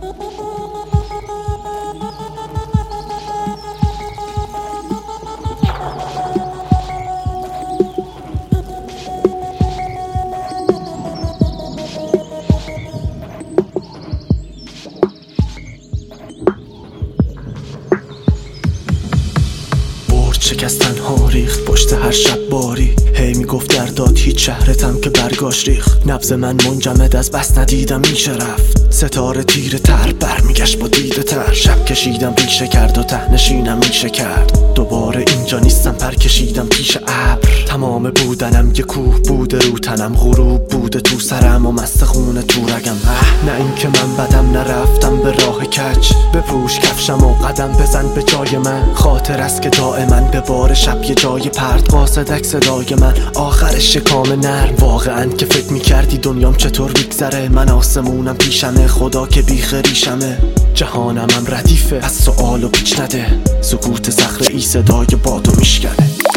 شکستن ها ریخت پشت هر شب باری، هی میگفت در داد هیچ شهرتم که برگاش ریخت. نبض من منجمد از بس ندیدم میشه رفت، ستاره تیره تر برمیگشت با دیده تر. شب کشیدم ریشه کرد و ته نشینم میشه کرد، دوباره اینجا نیستم پر کشیدم پیش ابر. تمام بودنم یه کوه بوده رو تنم، غروب بوده تو سرم و مست خونه تو رگم. نه این که من بدم نرفتم به راه کج، بپوش کفشم و قدم بزن به جای من. خاطر است که دائما به بار شب یه جای پرد قاصدک صدای من آخر شکام نرم. واقعا که فکر میکردی دنیام چطور میگذره، من آسمونم پیشمه خدا که بیخ ریشمه. جهانم هم ردیفه از سؤال و پیچ نده، سکوت صخره ای صدای بادو میشکنه.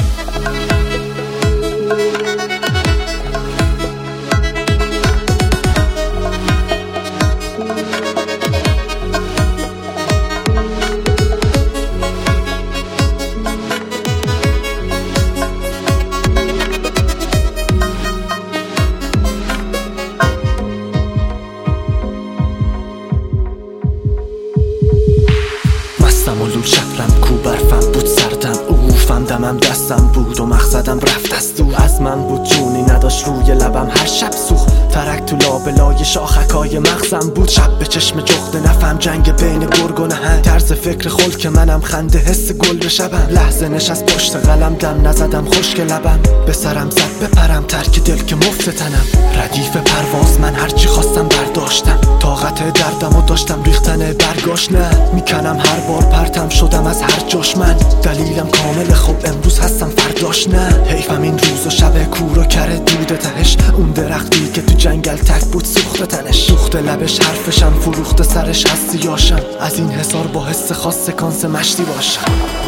ملول شهرم کو برفم بود سردم، اوفم دمم دستم بود و مقصدم رفت از دور. از من بود جونی نداشت روی لبم هر شب سوخت، ترک تو لابلای شاخکای مغزم بود. شب به چشم جغد نفهم جنگ بین گرگ و نهنگ، طرز فکر خلک منم خنده حس گل به شبم. لحظه نشست پشت قلم دم نزدم خشک لبم، به سرم زد بپرم ترک دل که مفت تنم. ردیف پرواز من هرچی خواستم برداشتم، طاقت دردم و داشتم ریختن برگاش. نه میکنم هر بار پرتم شدم از هر جاش، من دلیلم کامل خوب امروز هستم فرداش. نه حیفم این روز و شب کور و کره دود تهش، اون درختی که تو جنگل تک بود سوخت تنش. سوخت لبش حرفشم فروخت سرش هستیاشم، از این حسار با حس خاص سکانس مشتی باشم.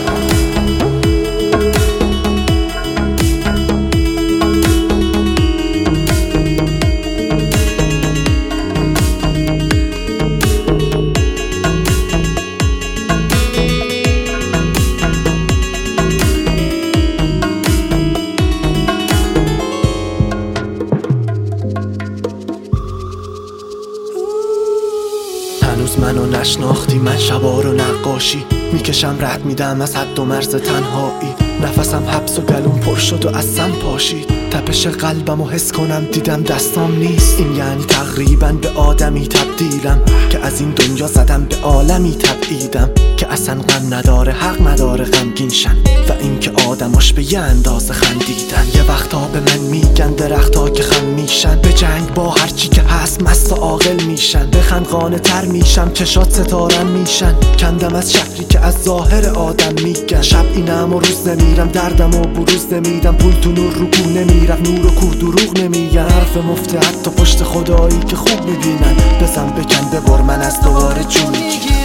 هنوز منو نشناختی، من شبا رو نقاشی میکشم، رد میدم از حد و مرز تنهایی. نفسم حبس و گلوم پر شد و از سم پاشید، تپش قلبم و حس کنم دیدم دستام نیست. این یعنی تقریبا به آدمی تبدیلم که از این دنیا زدم به عالمی تبعیدم که اصلا غم نداره حق نداره غمگین شن، و این که آدماش به یه اندازه خندیدن. یه وقتا به من میگن درختا که خم میشن، به جنگ با هرچی که هست مست و عاقل میشن. بخند قانع تر میشم چشات ستارن میشن، کندم از شهری که از ظاهر آدم میگن. شب اینم و روز نمیرم، دردم و بروز نمیدم، پول تو نور رو کو نمیرم، نور و کوه دروغ نمیگن. حرف مفته حتی پشت خدایی که خوب میبینن، بزن بکن ببر من از دوباره چون میگی.